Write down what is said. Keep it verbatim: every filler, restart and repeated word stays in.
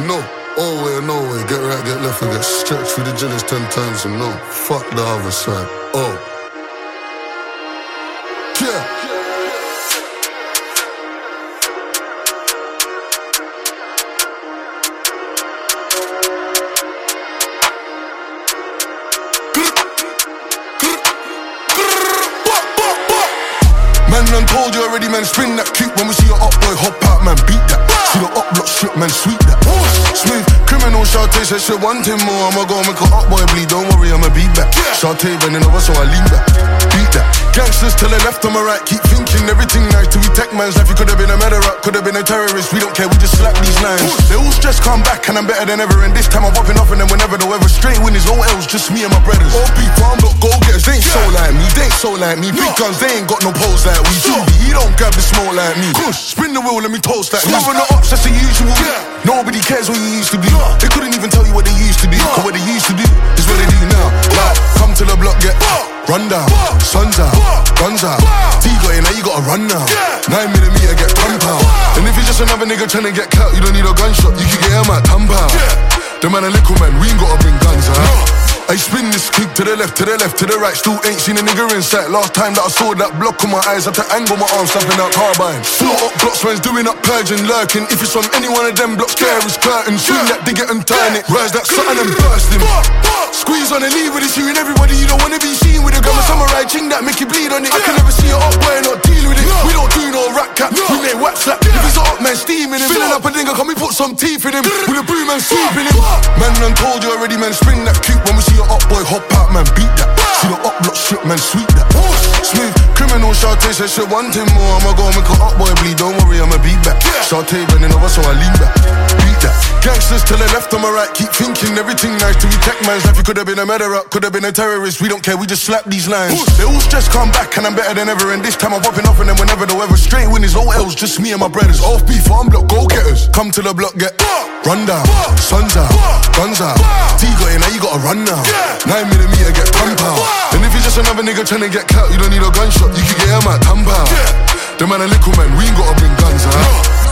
no. Oh way, no way. Get right, get left, and get stretched through the jealous ten times and no. Fuck the other side. Oh. Yeah. Man, done told you already, man, spin that cute. When we see your up boy, hop out, man, beat that. See the up block strip, man, sweep that. Smooth, criminal, Shantae said she want him more. I'ma go make a up boy bleed, don't worry, I'ma beat back. Shantae bending over, so I lean back. Beat that. Gangsters to the left, on my right, keep thinking everything nice. Till we tech man's life, he could've been a murderer, could've been a terrorist. We don't care, we just slap these lines. They all stress come back, and I'm better than ever. And this time I'm popping off, and then whenever the weather straight win is no else, just me and my brothers. All people, I'm not go-getters, they ain't so like me, they ain't so like me. Big guns, they ain't got no pose like we do. He don't grab the smoke like me. Push, spin the wheel, let me toast that. Love on the ups, that's the usual. Nobody cares what you used to be. They couldn't even tell you what they used to do. Cause what they used to do is what they do now. Like, come to the block, get run down, sun's out, guns out. T got in, now you gotta run now. Nine millimeter, get pump out. And if you're just another nigga trying to get clout, you don't need a gunshot, you can get him at thumb out. The man a little man, we ain't gotta bring guns out. I spin this kick to the left, to the left, to the right. Still ain't seen a nigga in sight. Last time that I saw that block on my eyes, had to angle my arms, slapping out carbine. Float up blocks, man's doing up purging, lurking. If it's on any one of them blocks, there is curtain. Swing that dig it and turn it. Rise that something and burst him. Squeeze on the lead with it, shooting everybody. You don't wanna be seen with a gun. A samurai ching that make you bleed on it. I can never see it up boy and not deal with it. We don't do no rat cap, we make whack slap. If he's a up man, steaming him. Filling up a dinger, can we put some teeth in him? With a broom and sweeping him. Man done told you already, man, spin that cute. When we see your up boy, hop out, man, beat that. See the up block strip, man, sweep that. Smooth, criminal, Shantae said she want him more. I'ma go make a up boy bleed, don't worry, I'ma beat back. Shantae bending over, so I lean back. Beat that. Gangsters to the left, on my right, keep thinking everything nice. Till we tech man's life, you could've been a murderer, could've been a terrorist. We don't care, we just slap these lines. They all stress come back, and I'm better than ever. And this time I'm popping off, and then whenever the weather straight win is no else, just me and my brothers. Off beef, farm block, go-getters. Come to the block, get run down, sun's out, guns out. T got in, now you gotta run now. Nine millimeter, get pump out. And if you're just another nigga trying to get clout, you don't need a gunshot, you can get him at thumb out. The man a little man, we ain't gotta bring guns out.